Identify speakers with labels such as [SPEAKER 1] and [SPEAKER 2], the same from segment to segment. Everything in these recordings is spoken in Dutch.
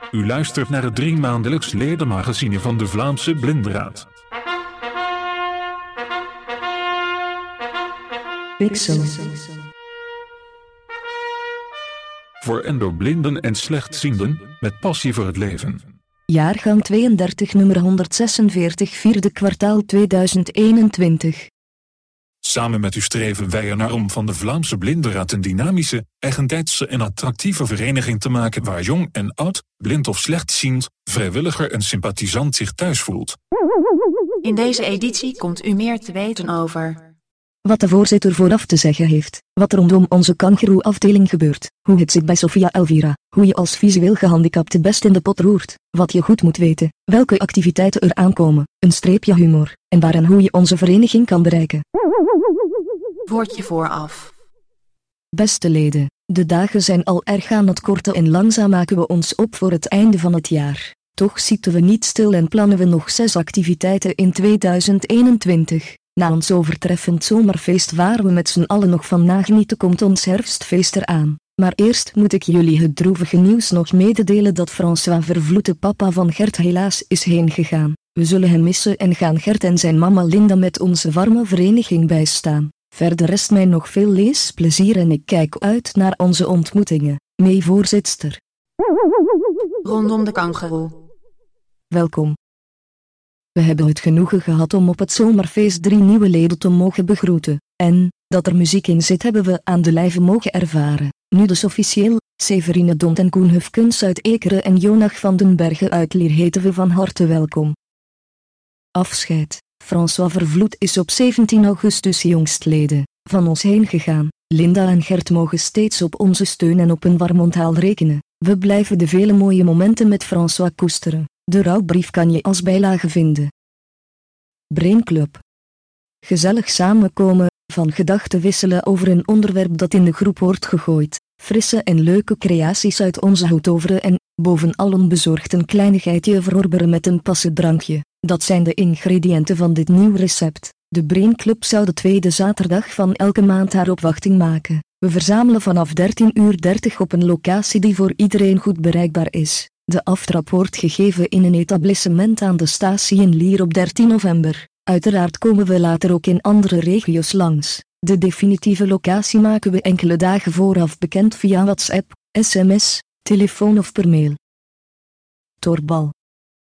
[SPEAKER 1] U luistert naar het 3-maandelijks ledenmagazine van de Vlaamse Blindenraad.
[SPEAKER 2] Pixel.
[SPEAKER 1] Voor en door blinden en slechtzienden, met passie voor het leven.
[SPEAKER 2] Jaargang 32 nummer 146 vierde kwartaal 2021.
[SPEAKER 1] Samen met u streven wij ernaar om van de Vlaamse Blindenraad een dynamische, eigentijdse en attractieve vereniging te maken waar jong en oud, blind of slechtziend, vrijwilliger en sympathisant zich thuis voelt.
[SPEAKER 3] In deze editie komt u meer te weten over
[SPEAKER 2] wat de voorzitter vooraf te zeggen heeft, wat er rondom onze kangeroe-afdeling gebeurt, hoe het zit bij Sofia Elvira, hoe je als visueel gehandicapte best in de pot roert, wat je goed moet weten, welke activiteiten er aankomen, een streepje humor, en waar en hoe je onze vereniging kan bereiken.
[SPEAKER 3] woordje vooraf.
[SPEAKER 2] Beste leden, de dagen zijn al erg aan het korten en langzaam maken we ons op voor het einde van het jaar. Toch zitten we niet stil en plannen we nog 6 activiteiten in 2021. Na ons overtreffend zomerfeest waar we met z'n allen nog van nagenieten komt ons herfstfeest eraan. Maar eerst moet ik jullie het droevige nieuws nog mededelen dat François Vervloet, de papa van Gert, helaas is heengegaan. We zullen hem missen en gaan Gert en zijn mama Linda met onze warme vereniging bijstaan. Verder rest mij nog veel leesplezier en ik kijk uit naar onze ontmoetingen. Mee voorzitster.
[SPEAKER 3] Rondom de kangeroe.
[SPEAKER 2] Welkom. We hebben het genoegen gehad om op het zomerfeest 3 nieuwe leden te mogen begroeten. En, dat er muziek in zit hebben we aan de lijve mogen ervaren. Nu dus officieel, Severine Dont en Koen Hufkens uit Ekeren en Jonach van den Berge uit Lier heten we van harte welkom. Afscheid. François Vervloet is op 17 augustus jongstleden van ons heen gegaan. Linda en Gert mogen steeds op onze steun en op een warm onthaal rekenen. We blijven de vele mooie momenten met François koesteren. De rouwbrief kan je als bijlage vinden. Brainclub. Gezellig samenkomen, van gedachten wisselen over een onderwerp dat in de groep wordt gegooid. Frisse en leuke creaties uit onze hoed toveren en, bovenal onbezorgd een kleinigheidje verorberen met een passend drankje. Dat zijn de ingrediënten van dit nieuw recept. De Brainclub zou de tweede zaterdag van elke maand haar opwachting maken. We verzamelen vanaf 13:30 op een locatie die voor iedereen goed bereikbaar is. De aftrap wordt gegeven in een etablissement aan de statie in Lier op 13 november. Uiteraard komen we later ook in andere regio's langs. De definitieve locatie maken we enkele dagen vooraf bekend via WhatsApp, sms, telefoon of per mail. Torbal.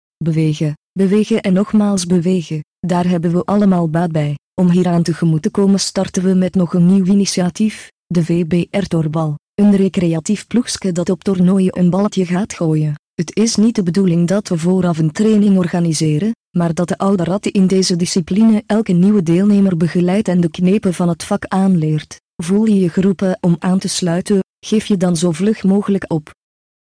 [SPEAKER 2] Bewegen en nogmaals bewegen, daar hebben we allemaal baat bij. Om hieraan tegemoet te komen starten we met nog een nieuw initiatief, de VBR Torbal. Een recreatief ploegske dat op toernooien een balletje gaat gooien. Het is niet de bedoeling dat we vooraf een training organiseren, maar dat de oude rat in deze discipline elke nieuwe deelnemer begeleidt en de knepen van het vak aanleert. Voel je je geroepen om aan te sluiten, geef je dan zo vlug mogelijk op.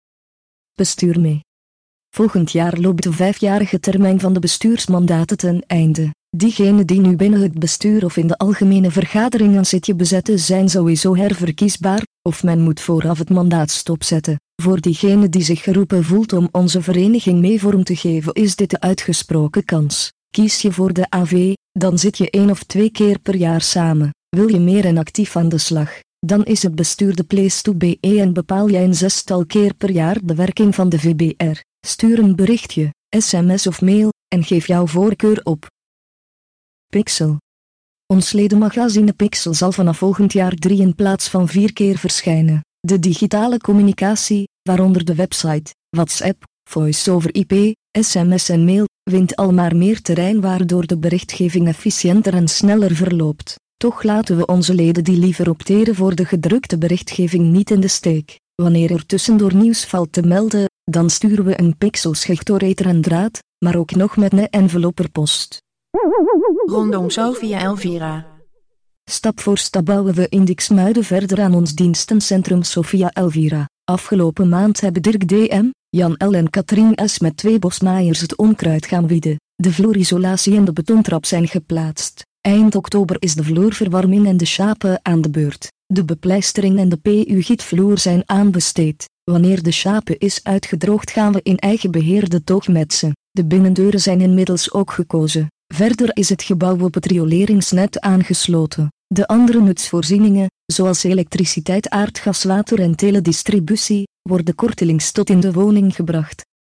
[SPEAKER 2] Bestuur mee. Volgend jaar loopt de 5-jarige termijn van de bestuursmandaten ten einde. Diegenen die nu binnen het bestuur of in de algemene vergadering een zitje bezetten zijn sowieso herverkiesbaar, of men moet vooraf het mandaat stopzetten. Voor diegene die zich geroepen voelt om onze vereniging mee vorm te geven is dit de uitgesproken kans. Kies je voor de AV, dan zit je 1 of 2 keer per jaar samen. Wil je meer en actief aan de slag, dan is het bestuur de place to be en bepaal jij een 6-tal keer per jaar de werking van de VBR. Stuur een berichtje, sms of mail, en geef jouw voorkeur op. Pixel. Ons ledenmagazine Pixel zal vanaf volgend jaar 3 in plaats van 4 keer verschijnen. De digitale communicatie, waaronder de website, WhatsApp, voice-over IP, sms en mail, wint al maar meer terrein waardoor de berichtgeving efficiënter en sneller verloopt. Toch laten we onze leden die liever opteren voor de gedrukte berichtgeving niet in de steek. Wanneer er tussendoor nieuws valt te melden, dan sturen we een pixelschicht door ether en draad, maar ook nog met een envelop per post.
[SPEAKER 3] Rondom Sofia Elvira.
[SPEAKER 2] Stap voor stap bouwen we in Diksmuiden verder aan ons dienstencentrum Sofia Elvira. Afgelopen maand hebben Dirk DM, Jan L en Katrien S met 2 bosmaaiers het onkruid gaan wieden. De vloerisolatie en de betontrap zijn geplaatst. Eind oktober is de vloerverwarming en de schapen aan de beurt. De bepleistering en de PU-gietvloer zijn aanbesteed. Wanneer de schapen is uitgedroogd gaan we in eigen beheer de toog metsen. De binnendeuren zijn inmiddels ook gekozen. Verder is het gebouw op het rioleringsnet aangesloten. De andere nutsvoorzieningen, zoals elektriciteit, aardgas, water en teledistributie, worden kortelings tot in de woning gebracht.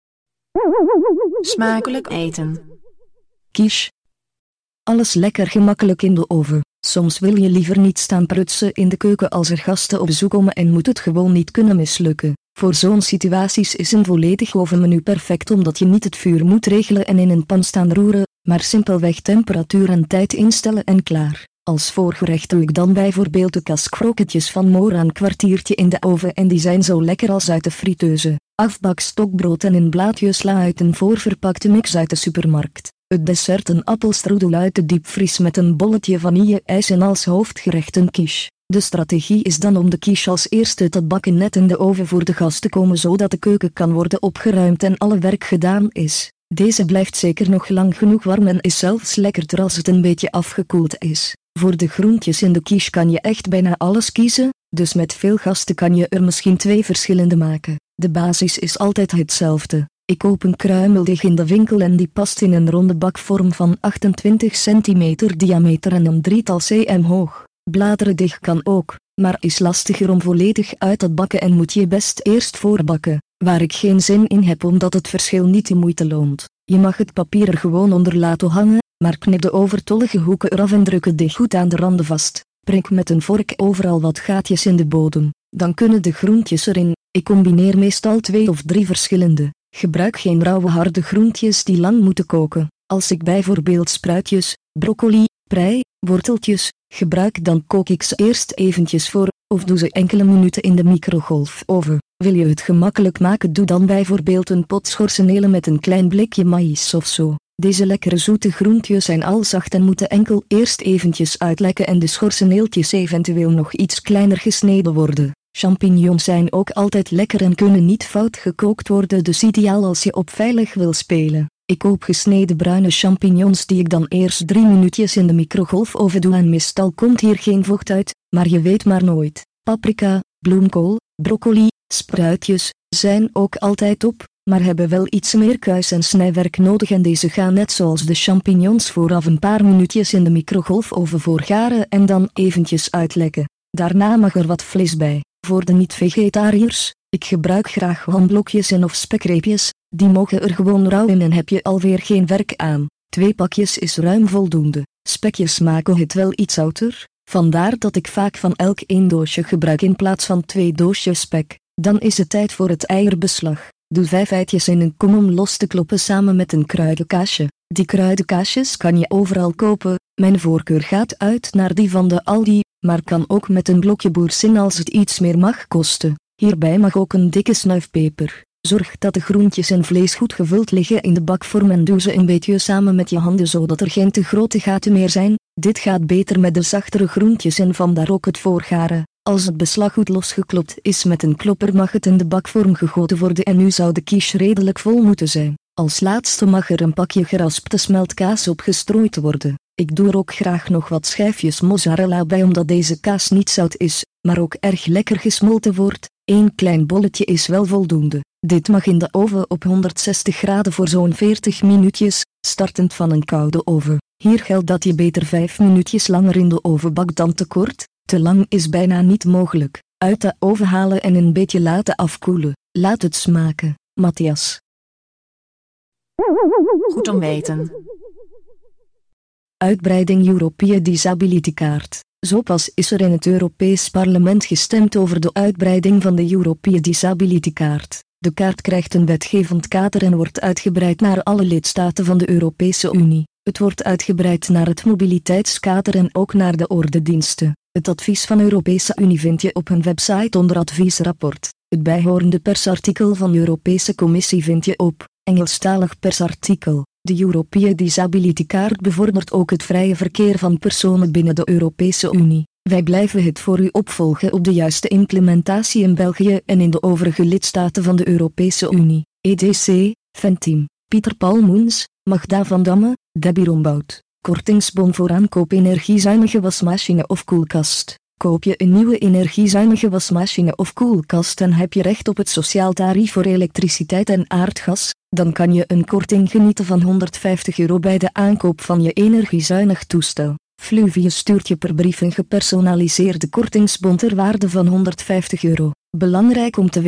[SPEAKER 3] Smakelijk eten.
[SPEAKER 2] Quiche. Alles lekker gemakkelijk in de oven. Soms wil je liever niet staan prutsen in de keuken als er gasten op bezoek komen en moet het gewoon niet kunnen mislukken. Voor zo'n situaties is een volledig ovenmenu perfect omdat je niet het vuur moet regelen en in een pan staan roeren, maar simpelweg temperatuur en tijd instellen en klaar. Als voorgerecht doe ik dan bijvoorbeeld de kaskroketjes van Mora een kwartiertje in de oven en die zijn zo lekker als uit de friteuse. Afbak stokbrood en een blaadje sla uit een voorverpakte mix uit de supermarkt. Het dessert een appelstrudel uit de diepvries met een bolletje vanille-ijs en als hoofdgerecht een quiche. De strategie is dan om de quiche als eerste te bakken net in de oven voor de gast te komen zodat de keuken kan worden opgeruimd en alle werk gedaan is. Deze blijft zeker nog lang genoeg warm en is zelfs lekkerder als het een beetje afgekoeld is. Voor de groentjes in de quiche kan je echt bijna alles kiezen, dus met veel gasten kan je er misschien 2 verschillende maken. De basis is altijd hetzelfde. Ik koop een kruimeldeeg in de winkel en die past in een ronde bakvorm van 28 cm diameter en een 3-tal cm hoog. Bladerendeeg kan ook, maar is lastiger om volledig uit te bakken en moet je best eerst voorbakken, waar ik geen zin in heb omdat het verschil niet de moeite loont. Je mag het papier er gewoon onder laten hangen, maar knip de overtollige hoeken eraf en druk het deeg goed aan de randen vast. Prik met een vork overal wat gaatjes in de bodem, dan kunnen de groentjes erin. Ik combineer meestal 2 of 3 verschillende. Gebruik geen rauwe harde groentjes die lang moeten koken. Als ik bijvoorbeeld spruitjes, broccoli, prei, worteltjes gebruik dan kook ik ze eerst eventjes voor, of doe ze enkele minuten in de microgolfoven. Wil je het gemakkelijk maken, doe dan bijvoorbeeld een pot schorsenelen met een klein blikje maïs of zo. Deze lekkere zoete groentjes zijn al zacht en moeten enkel eerst eventjes uitlekken en de schorseneeltjes eventueel nog iets kleiner gesneden worden. Champignons zijn ook altijd lekker en kunnen niet fout gekookt worden, dus ideaal als je op veilig wil spelen. Ik koop gesneden bruine champignons die ik dan eerst 3 minuutjes in de microgolfoven doe en meestal komt hier geen vocht uit, maar je weet maar nooit. Paprika, bloemkool, broccoli, spruitjes zijn ook altijd op, maar hebben wel iets meer kuis en snijwerk nodig en deze gaan net zoals de champignons vooraf een paar minuutjes in de microgolfoven voorgaren en dan eventjes uitlekken. Daarna mag er wat vlees bij. Voor de niet-vegetariërs, ik gebruik graag hamblokjes en of spekreepjes, die mogen er gewoon rauw in en heb je alweer geen werk aan. 2 pakjes is ruim voldoende. Spekjes maken het wel iets zouter, vandaar dat ik vaak van elk 1 doosje gebruik in plaats van 2 doosjes spek. Dan is het tijd voor het eierbeslag. Doe 5 eitjes in een kom om los te kloppen samen met een kruidenkaasje. Die kruidenkaasjes kan je overal kopen, mijn voorkeur gaat uit naar die van de Aldi, maar kan ook met een blokje boursin als het iets meer mag kosten. Hierbij mag ook een dikke snuifpeper. Zorg dat de groentjes en vlees goed gevuld liggen in de bakvorm en doe ze een beetje samen met je handen zodat er geen te grote gaten meer zijn. Dit gaat beter met de zachtere groentjes en vandaar ook het voorgaren. Als het beslag goed losgeklopt is met een klopper mag het in de bakvorm gegoten worden en nu zou de quiche redelijk vol moeten zijn. Als laatste mag er een pakje geraspte smeltkaas op gestrooid worden. Ik doe er ook graag nog wat schijfjes mozzarella bij omdat deze kaas niet zout is, maar ook erg lekker gesmolten wordt. 1 klein bolletje is wel voldoende. Dit mag in de oven op 160 graden voor zo'n 40 minuutjes, startend van een koude oven. Hier geldt dat je beter 5 minuutjes langer in de oven bakt dan te kort. Te lang is bijna niet mogelijk. Uit de oven halen en een beetje laten afkoelen. Laat het smaken. Matthias.
[SPEAKER 3] Goed om weten.
[SPEAKER 2] Uitbreiding European Disability Card. Zo pas is er in het Europees Parlement gestemd over de uitbreiding van de European Disability Card. De kaart krijgt een wetgevend kader en wordt uitgebreid naar alle lidstaten van de Europese Unie. Het wordt uitgebreid naar het mobiliteitskader en ook naar de ordendiensten. Het advies van Europese Unie vind je op hun website onder adviesrapport. Het bijhorende persartikel van de Europese Commissie vind je op Engelstalig persartikel. De European Disability Card bevordert ook het vrije verkeer van personen binnen de Europese Unie. Wij blijven het voor u opvolgen op de juiste implementatie in België en in de overige lidstaten van de Europese Unie. EDC, Venteam, Pieter Paul Moens, Magda van Damme, Debbie Rombout. Kortingsbon voor aankoop energiezuinige wasmachine of koelkast. Koop je een nieuwe energiezuinige wasmachine of koelkast en heb je recht op het sociaal tarief voor elektriciteit en aardgas, dan kan je een korting genieten van €150 bij de aankoop van je energiezuinig toestel. Fluvius stuurt je per brief een gepersonaliseerde kortingsbon ter waarde van €150. Belangrijk om te weten,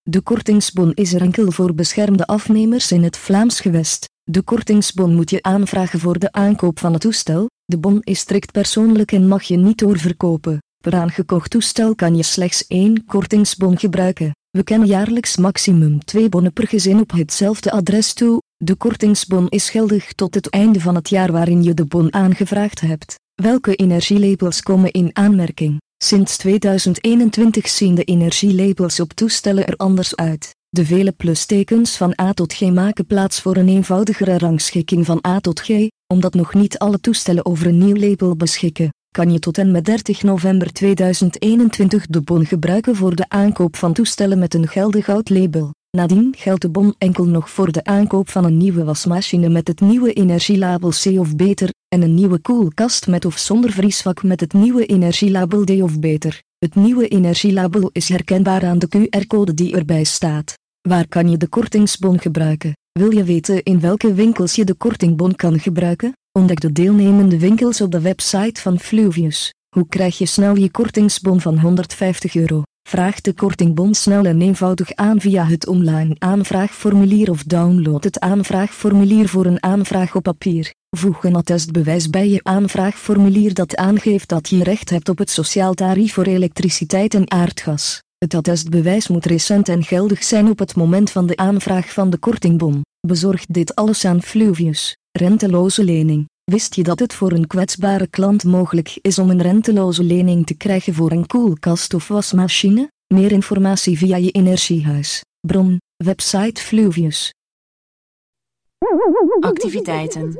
[SPEAKER 2] De kortingsbon is er enkel voor beschermde afnemers in het Vlaams gewest. De kortingsbon moet je aanvragen voor de aankoop van het toestel. De bon is strikt persoonlijk en mag je niet doorverkopen. Per aangekocht toestel kan je slechts 1 kortingsbon gebruiken. We kennen jaarlijks maximum 2 bonnen per gezin op hetzelfde adres toe. De kortingsbon is geldig tot het einde van het jaar waarin je de bon aangevraagd hebt. Welke energielabels komen in aanmerking? Sinds 2021 zien de energielabels op toestellen er anders uit. De vele plustekens van A tot G maken plaats voor een eenvoudigere rangschikking van A tot G. Omdat nog niet alle toestellen over een nieuw label beschikken, kan je tot en met 30 november 2021 de bon gebruiken voor de aankoop van toestellen met een geldig oud label. Nadien geldt de bon enkel nog voor de aankoop van een nieuwe wasmachine met het nieuwe energielabel C of beter, en een nieuwe koelkast met of zonder vriesvak met het nieuwe energielabel D of beter. Het nieuwe energielabel is herkenbaar aan de QR-code die erbij staat. Waar kan je de kortingsbon gebruiken? Wil je weten in welke winkels je de kortingbon kan gebruiken? Ontdek de deelnemende winkels op de website van Fluvius. Hoe krijg je snel je kortingsbon van €150? Vraag de kortingbon snel en eenvoudig aan via het online aanvraagformulier of download het aanvraagformulier voor een aanvraag op papier. Voeg een attestbewijs bij je aanvraagformulier dat aangeeft dat je recht hebt op het sociaal tarief voor elektriciteit en aardgas. Het attestbewijs moet recent en geldig zijn op het moment van de aanvraag van de kortingbon. Bezorg dit alles aan Fluvius. Renteloze lening. Wist je dat het voor een kwetsbare klant mogelijk is om een renteloze lening te krijgen voor een koelkast of wasmachine? Meer informatie via je energiehuis. Bron, website Fluvius.
[SPEAKER 3] Activiteiten.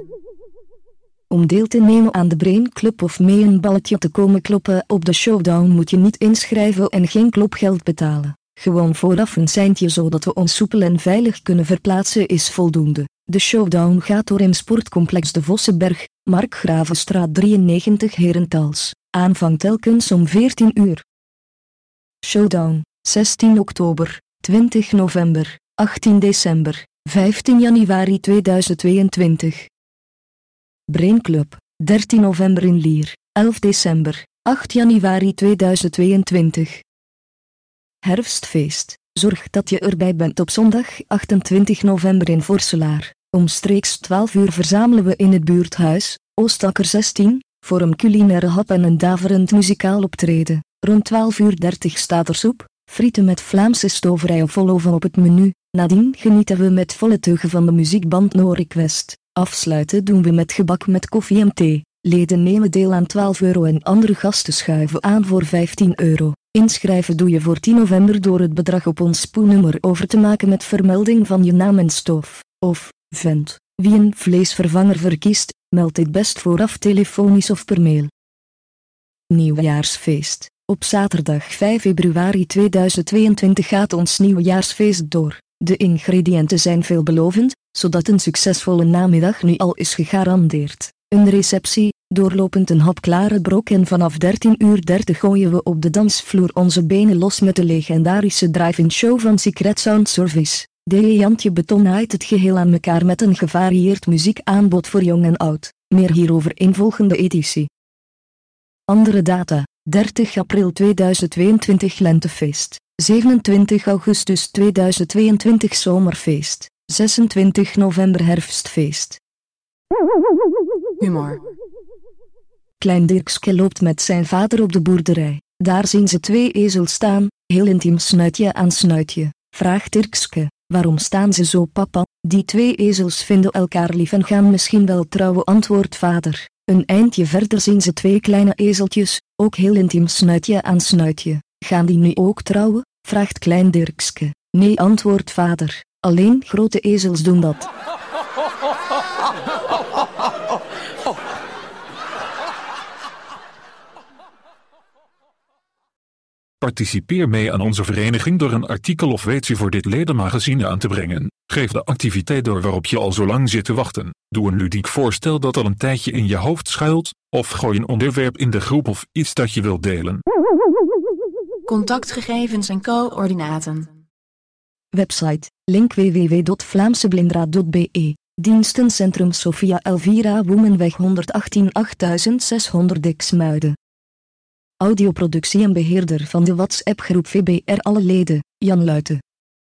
[SPEAKER 2] Om deel te nemen aan de Brain Club of mee een balletje te komen kloppen op de showdown moet je niet inschrijven en geen klopgeld betalen. Gewoon vooraf een seintje zodat we ons soepel en veilig kunnen verplaatsen is voldoende. De showdown gaat door in sportcomplex de Vossenberg, Markgravenstraat 93 Herentals. Aanvang telkens om 14 uur. Showdown, 16 oktober, 20 november, 18 december, 15 januari 2022. Brain Club, 13 november in Lier, 11 december, 8 januari 2022. Herfstfeest. Zorg dat je erbij bent op zondag 28 november in Vorselaar. Omstreeks 12 uur verzamelen we in het buurthuis, Oostakker 16, voor een culinaire hap en een daverend muzikaal optreden. Rond 12:30 staat er soep, frieten met Vlaamse stoverij of voloven op het menu. Nadien genieten we met volle teugen van de muziekband No Request. Afsluiten doen we met gebak met koffie en thee. Leden nemen deel aan €12 en andere gasten schuiven aan voor €15. Inschrijven doe je voor 10 november door het bedrag op ons spoennummer over te maken met vermelding van je naam en stof, of vent. Wie een vleesvervanger verkiest, meldt dit best vooraf telefonisch of per mail. Nieuwjaarsfeest. Op zaterdag 5 februari 2022 gaat ons nieuwjaarsfeest door. De ingrediënten zijn veelbelovend, zodat een succesvolle namiddag nu al is gegarandeerd. Een receptie, doorlopend een hapklare brok en vanaf 13:30 gooien we op de dansvloer onze benen los met de legendarische drive-in show van Secret Sound Service. DJ Jantje Beton haait het geheel aan elkaar met een gevarieerd muziekaanbod voor jong en oud. Meer hierover in volgende editie. Andere data: 30 april 2022 Lentefeest, 27 augustus 2022 Zomerfeest, 26 november Herfstfeest.
[SPEAKER 3] Humor.
[SPEAKER 2] Klein Dirkske loopt met zijn vader op de boerderij. Daar zien ze 2 ezels staan, heel intiem snuitje aan snuitje. Vraagt Dirkske: waarom staan ze zo, papa? Die 2 ezels vinden elkaar lief en gaan misschien wel trouwen, antwoordt vader. Een eindje verder zien ze 2 kleine ezeltjes, ook heel intiem snuitje aan snuitje. Gaan die nu ook trouwen? Vraagt klein Dirkske. Nee, antwoordt vader. Alleen grote ezels doen dat.
[SPEAKER 1] Participeer mee aan onze vereniging door een artikel of weetje voor dit ledenmagazine aan te brengen. Geef de activiteit door waarop je al zo lang zit te wachten. Doe een ludiek voorstel dat al een tijdje in je hoofd schuilt, of gooi een onderwerp in de groep of iets dat je wilt delen.
[SPEAKER 3] Contactgegevens en coördinaten.
[SPEAKER 2] Website, link www.vlaamseblindraad.be. Dienstencentrum Sophia Elvira Woemenweg 118 8600 Diksmuiden. Audioproductie en beheerder van de WhatsApp-groep VBR. Alle leden, Jan Luiten.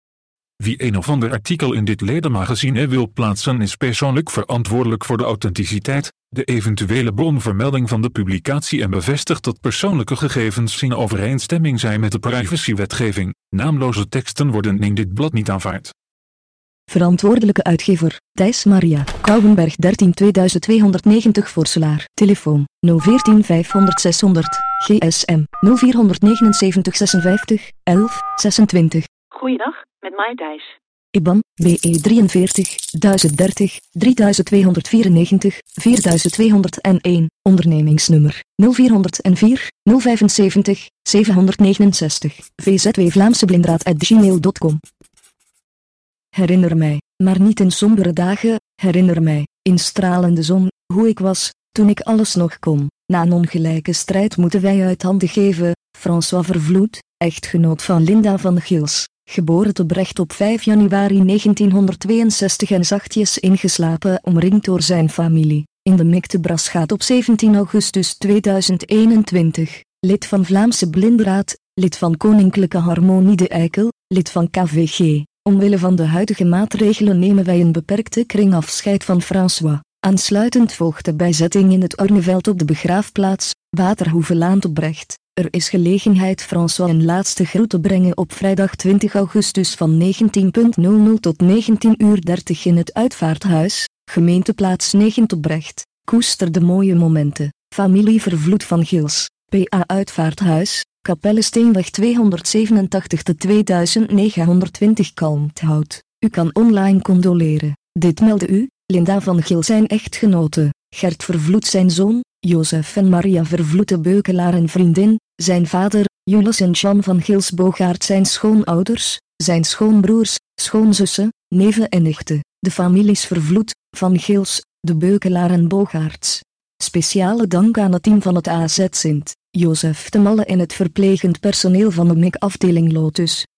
[SPEAKER 1] Wie een of ander artikel in dit ledenmagazine wil plaatsen is persoonlijk verantwoordelijk voor de authenticiteit, de eventuele bronvermelding van de publicatie en bevestigt dat persoonlijke gegevens in overeenstemming zijn met de privacywetgeving. Naamloze teksten worden in dit blad niet aanvaard.
[SPEAKER 2] Verantwoordelijke uitgever, Thijs Maria, Kouwenberg 13 2290 Vorselaar. Telefoon, 014 500 600, GSM, 0479 56 11 26.
[SPEAKER 3] Goeiedag, met mij Thijs.
[SPEAKER 2] IBAN, BE 43, 1030, 3294, 4201, ondernemingsnummer, 0404, 075, 769, vzwvlaamseblindraad@gmail.com. Herinner mij, maar niet in sombere dagen, herinner mij, in stralende zon, hoe ik was, toen ik alles nog kon. Na een ongelijke strijd moeten wij uit handen geven. François Vervloed, echtgenoot van Linda van Gils, geboren te Brecht op 5 januari 1962 en zachtjes ingeslapen omringd door zijn familie, in de Mik te Braschaat op 17 augustus 2021, lid van Vlaamse Blindenraad, lid van Koninklijke Harmonie de Eikel, lid van KVG. Omwille van de huidige maatregelen nemen wij een beperkte kring afscheid van François. Aansluitend volgt de bijzetting in het Orneveld op de begraafplaats, Waterhoevelaan te Brecht. Er is gelegenheid François een laatste groet te brengen op vrijdag 20 augustus van 19:00 tot 19:30 in het Uitvaarthuis, gemeenteplaats 9 te Brecht. Koester de mooie momenten. Familie Vervloed van Gils, PA Uitvaarthuis, Kapelle Steenweg 287 te 2920 Kalmthout. U kan online condoleren. Dit meldde u, Linda van Gils zijn echtgenote, Gert Vervloed zijn zoon, Jozef en Maria Vervloed de Beukelaar en vriendin, zijn vader, Jules en Jean van Gils Bogaert zijn schoonouders, zijn schoonbroers, schoonzussen, neven en nichten, de families Vervloed, van Gils, de Beukelaar en Bogaerts. Speciale dank aan het team van het AZ Sint, Jozef de Malle en het verplegend personeel van de MIC afdeling Lotus.